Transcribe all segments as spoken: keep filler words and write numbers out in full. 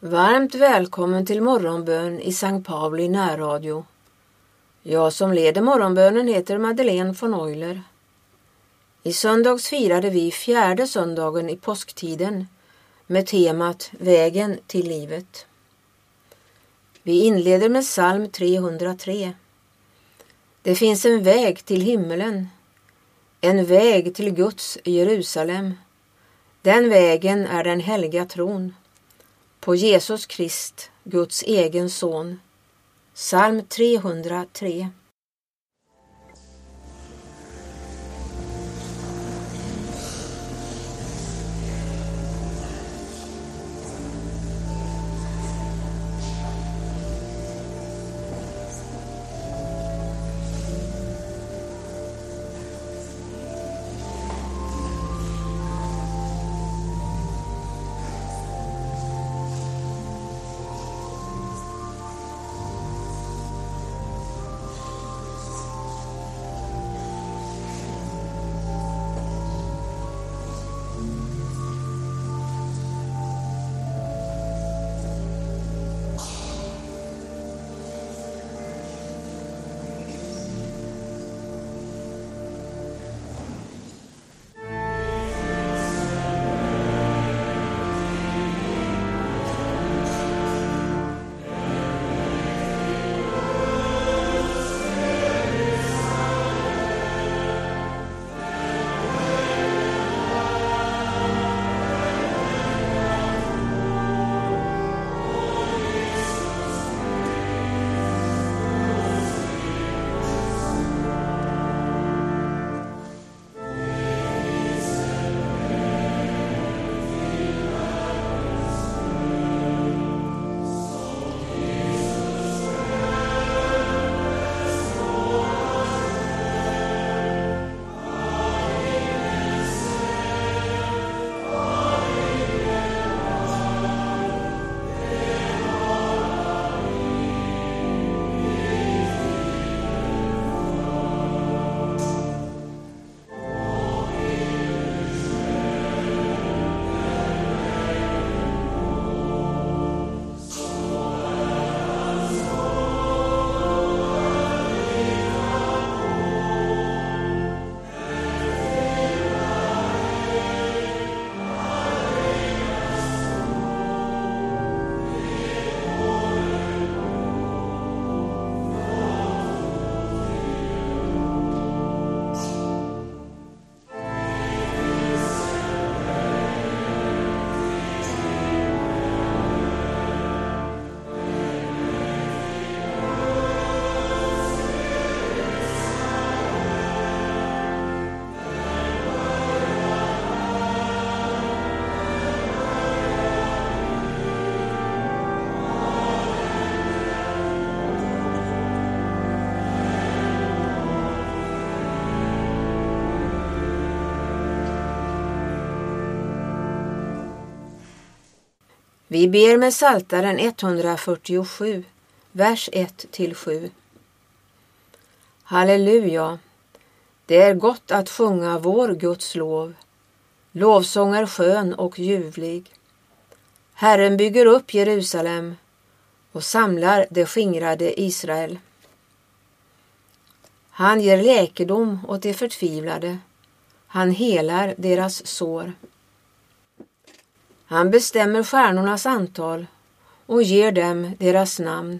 Varmt välkommen till morgonbön i Sankt Pauli närradio. Jag som leder morgonbönen heter Madeleine von Euler. I söndags firade vi fjärde söndagen i påsktiden med temat Vägen till livet. Vi inleder med psalm trehundratre. Det finns en väg till himmelen, en väg till Guds Jerusalem. Den vägen är den heliga tron på Jesus Krist, Guds egen son. Psalm trehundratre. Vi ber med Psaltaren etthundrafyrtiosju, vers ett till sju. Halleluja! Det är gott att sjunga vår Guds lov. Lovsång är skön och ljuvlig. Herren bygger upp Jerusalem och samlar det skingrade Israel. Han ger läkedom åt de förtvivlade. Han helar deras sår. Han bestämmer stjärnornas antal och ger dem deras namn.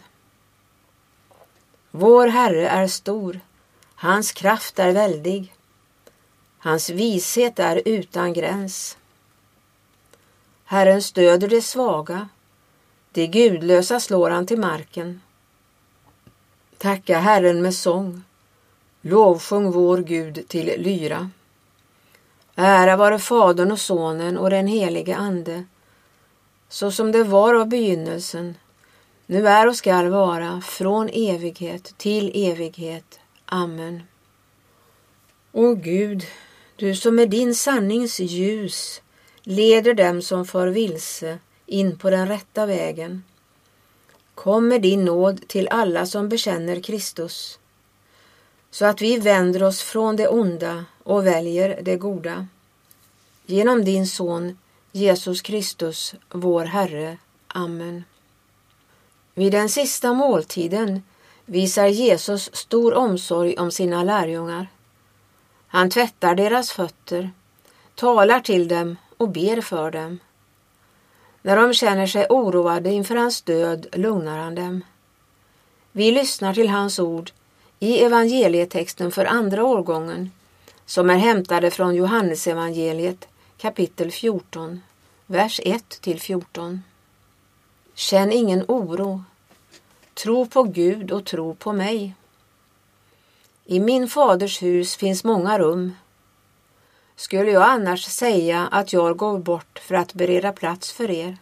Vår Herre är stor, hans kraft är väldig. Hans vishet är utan gräns. Herren stöder de svaga, de gudlösa slår han till marken. Tacka Herren med sång, lovsjung vår Gud till lyra. Ära vare Fadern och Sonen och den helige Ande, så som det var av begynnelsen, nu är och skall vara, från evighet till evighet. Amen. O Gud, du som med din sannings ljus leder dem som far vilse in på den rätta vägen. Kom med din nåd till alla som bekänner Kristus, så att vi vänder oss från det onda och väljer det goda. Genom din son Jesus Kristus, vår Herre. Amen. Vid den sista måltiden visar Jesus stor omsorg om sina lärjungar. Han tvättar deras fötter, talar till dem och ber för dem. När de känner sig oroade inför hans död lugnar han dem. Vi lyssnar till hans ord i evangelietexten för andra årgången, som är hämtade från Johannesevangeliet kapitel fjorton, vers ett till fjorton. Känn ingen oro. Tro på Gud och tro på mig. I min faders hus finns många rum. Skulle jag annars säga att jag går bort för att bereda plats för er?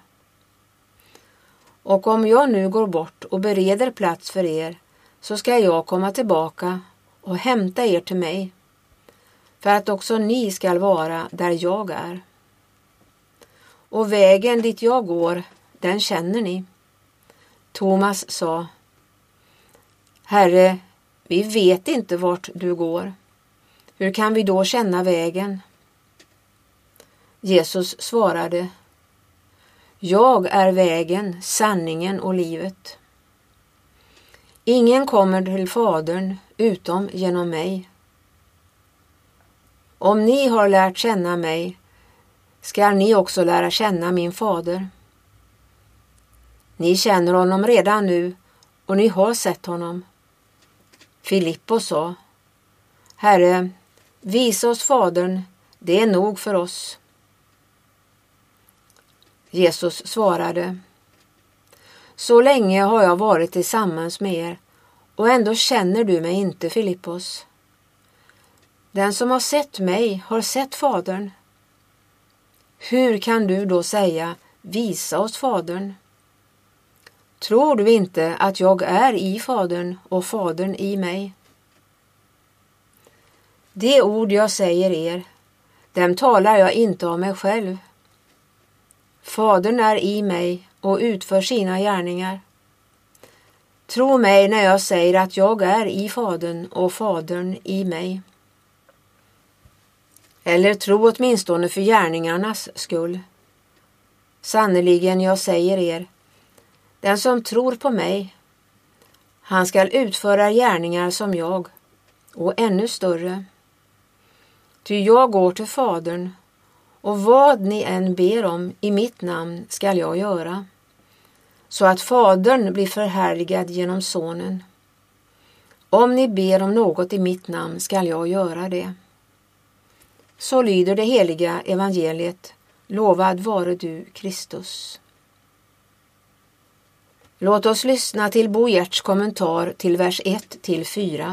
Och om jag nu går bort och bereder plats för er, så ska jag komma tillbaka och hämta er till mig, för att också ni skall vara där jag är. Och vägen dit jag går, den känner ni. Thomas sa: Herre, vi vet inte vart du går. Hur kan vi då känna vägen? Jesus svarade: Jag är vägen, sanningen och livet. Ingen kommer till Fadern utom genom mig. Om ni har lärt känna mig, ska ni också lära känna min fader. Ni känner honom redan nu och ni har sett honom. Filippos sa: Herre, visa oss Fadern, det är nog för oss. Jesus svarade: Så länge har jag varit tillsammans med er, och ändå känner du mig inte, Filippos. Den som har sett mig har sett Fadern. Hur kan du då säga: visa oss Fadern? Tror du inte att jag är i Fadern och Fadern i mig? De ord jag säger er, dem talar jag inte av mig själv. Fadern är i mig och utför sina gärningar. Tro mig när jag säger att jag är i Fadern och Fadern i mig. Eller tro åtminstone för gärningarnas skull. Sannerligen, jag säger er, den som tror på mig, han skall utföra gärningar som jag, och ännu större. Ty jag går till Fadern, och vad ni än ber om i mitt namn skall jag göra, så att Fadern blir förhärligad genom Sonen. Om ni ber om något i mitt namn skall jag göra det. Så lyder det heliga evangeliet: lovad vare du, Kristus. Låt oss lyssna till Bo Giertz kommentar till vers ett till fyra.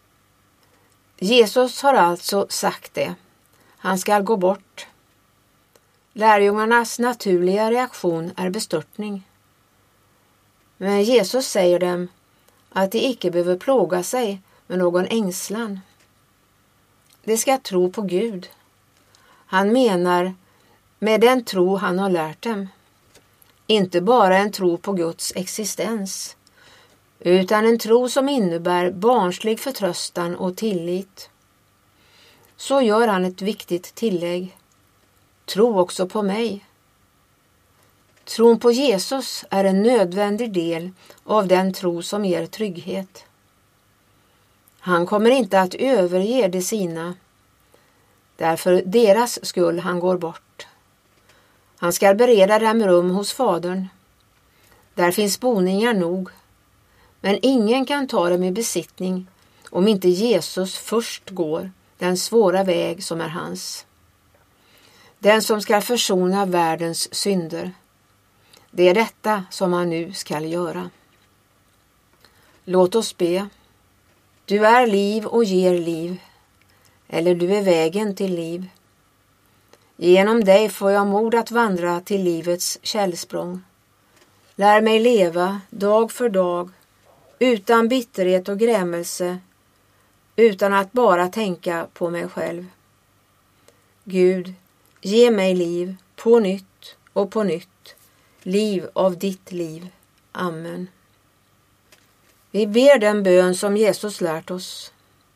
Jesus har alltså sagt det. Han skall gå bort. Lärjungarnas naturliga reaktion är bestörtning. Men Jesus säger dem att de icke behöver plåga sig med någon ängslan. De ska tro på Gud. Han menar med den tro han har lärt dem. Inte bara en tro på Guds existens, utan en tro som innebär barnslig förtröstan och tillit. Så gör han ett viktigt tillägg: tro också på mig. Tron på Jesus är en nödvändig del av den tro som ger trygghet. Han kommer inte att överge de sina. Därför deras skull han går bort. Han ska bereda dem rum hos Fadern. Där finns boningar nog. Men ingen kan ta dem i besittning om inte Jesus först går den svåra väg som är hans. Den som ska försona världens synder. Det är detta som han nu ska göra. Låt oss be. Du är liv och ger liv. Eller du är vägen till liv. Genom dig får jag mod att vandra till livets källsprång. Lär mig leva dag för dag, utan bitterhet och grämelse, utan att bara tänka på mig själv. Gud, ge mig liv på nytt och på nytt, liv av ditt liv. Amen. Vi ber den bön som Jesus lärt oss.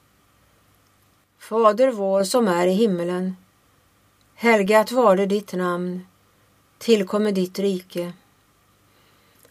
Fader vår som är i himmelen, helgat varde ditt namn, tillkommer ditt rike.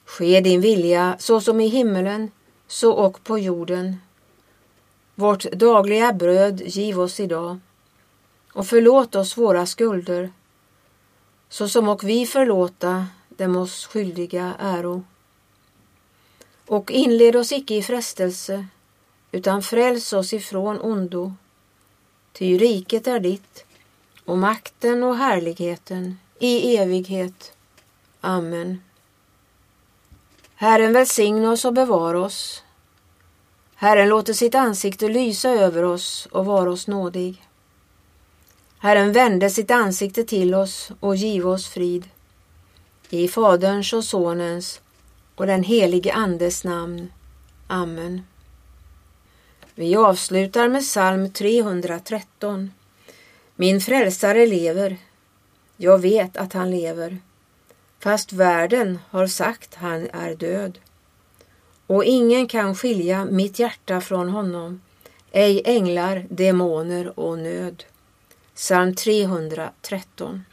Ske din vilja så som i himmelen, så och på jorden. Vårt dagliga bröd giv oss idag, och förlåt oss våra skulder, så som och vi förlåta dem oss skyldiga äro. Och inled oss icke i frestelse, utan fräls oss ifrån ondo. Ty riket är ditt, och makten och härligheten i evighet. Amen. Herren välsigna oss och bevara oss. Herren låter sitt ansikte lysa över oss och vara oss nådig. Herren vände sitt ansikte till oss och giv oss frid. I Faderns och Sonens och den helige Andes namn. Amen. Vi avslutar med psalm trehundratretton. Min frälsare lever. Jag vet att han lever. Fast världen har sagt han är död. Och ingen kan skilja mitt hjärta från honom. Ej änglar, demoner och nöd. Psalm trehundratretton.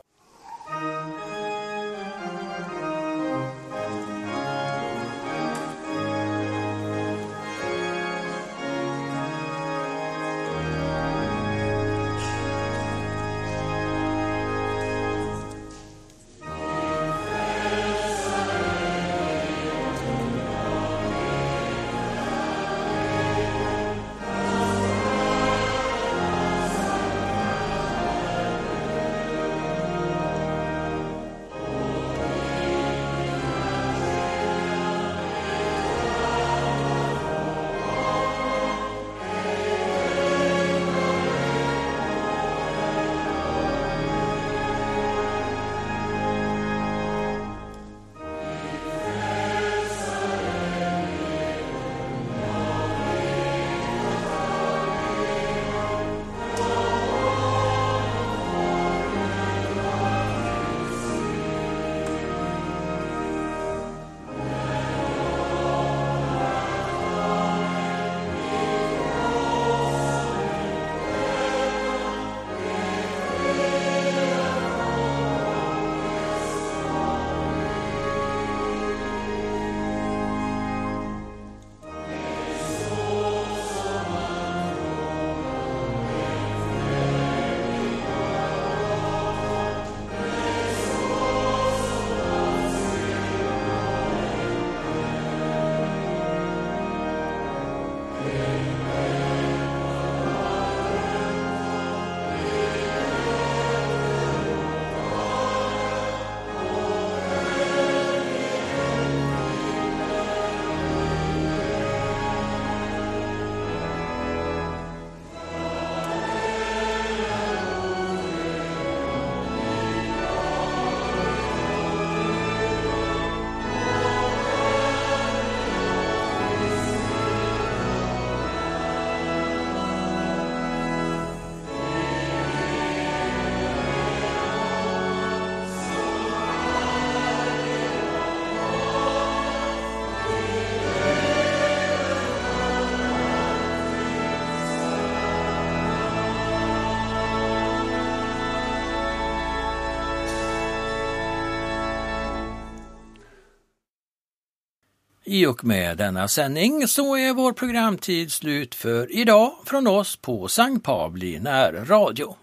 I och med denna sändning så är vår programtid slut för idag från oss på Sankt Pavli närradio.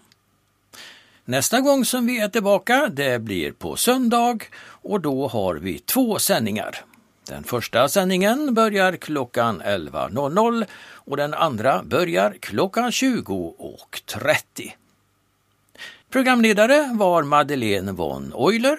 Nästa gång som vi är tillbaka det blir på söndag och då har vi två sändningar. Den första sändningen börjar klockan elva och den andra börjar klockan tjugo trettio. Programledare var Madeleine von Euler.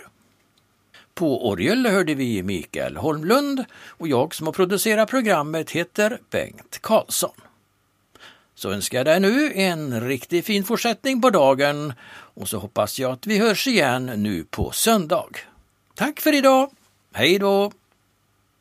På orgel hörde vi Mikael Holmlund och jag som har producerat programmet heter Bengt Karlsson. Så önskar jag dig nu en riktigt fin fortsättning på dagen och så hoppas jag att vi hörs igen nu på söndag. Tack för idag, hej då!